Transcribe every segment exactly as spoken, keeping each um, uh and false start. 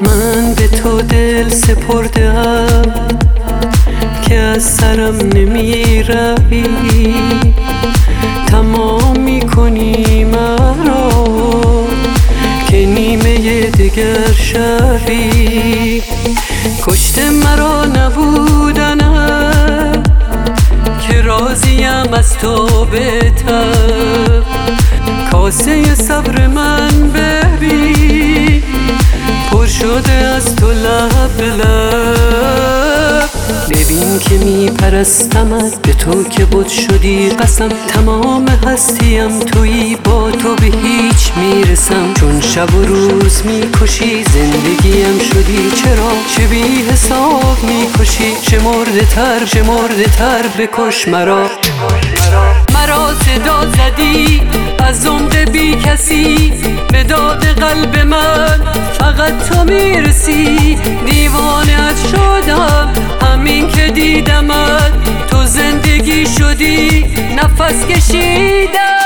من به تو دل سپردم که از سرم نمی روی، تمام می کنی مرا که نیمه دگر شوی. کشته مرا نبودنم که راضیم از تو بهتر، کاسه صبر من ببین پر شده از تو لب به لب. ببین که می پرستمت، به تو که بت شدی قسم، تمام هستیم تویی، با تو به هیچ میرسم. چون شب و روز میکشی زندگیم شدی، چرا چه بی حساب میکشی؟ شمرده تر شمرده تر بکش مرا. مرا صدا زدی از عمق بی کسی، به داد قلب من فقط تو میرسی. دیوانه‌ات شدم همین که دیدمت، تو زندگی شدی نفس کشیدم.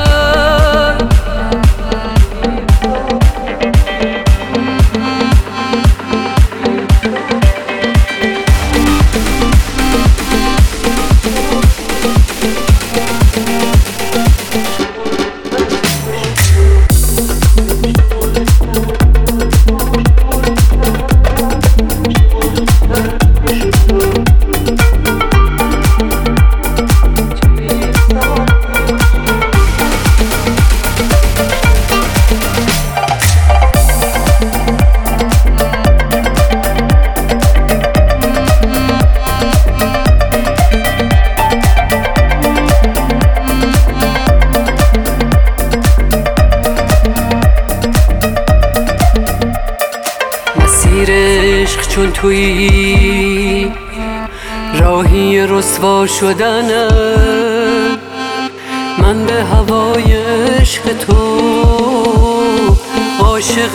مسیر عشق چون تویی، راهی رسوا شدنم. من به هوای عشق تو عاشق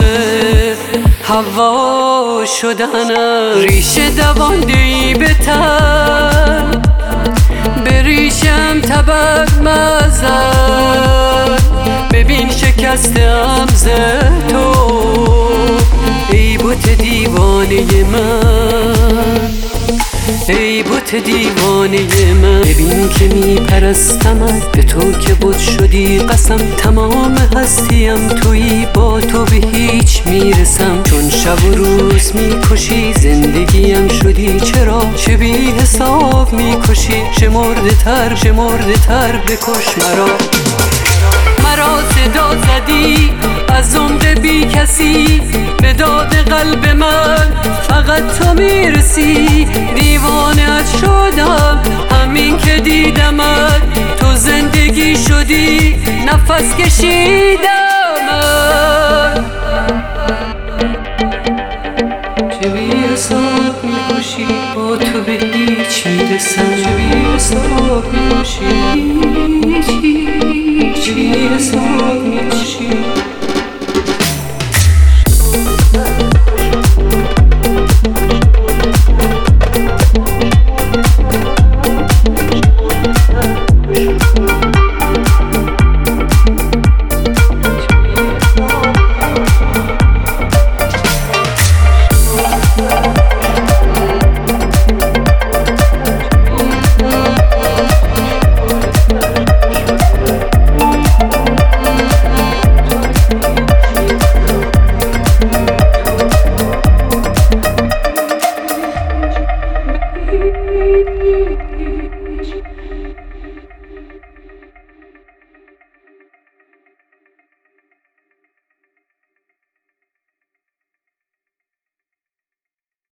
هوا شدنم. ریشه دوانده‌ای به تن، به ریشم طبق مزن. ببین شکستم ز تو ای بت دیوانه من، ای بت دیوانه من. ببین که می پرستمت، به تو که بت شدی قسم، تمام هستیم تویی، با تو به هیچ میرسم. چون شب و روز میکشی زندگیم شدی، چرا چه بی حساب میکشی؟ شمرده تر شمرده تر بکش مرا. مرا صدا زدی از عمق بی کسی، به داد قلب من فقط تو میرسی. دیوانه‌ات شدم همین که دیدمت، تو زندگی شدی نفس کشیدم.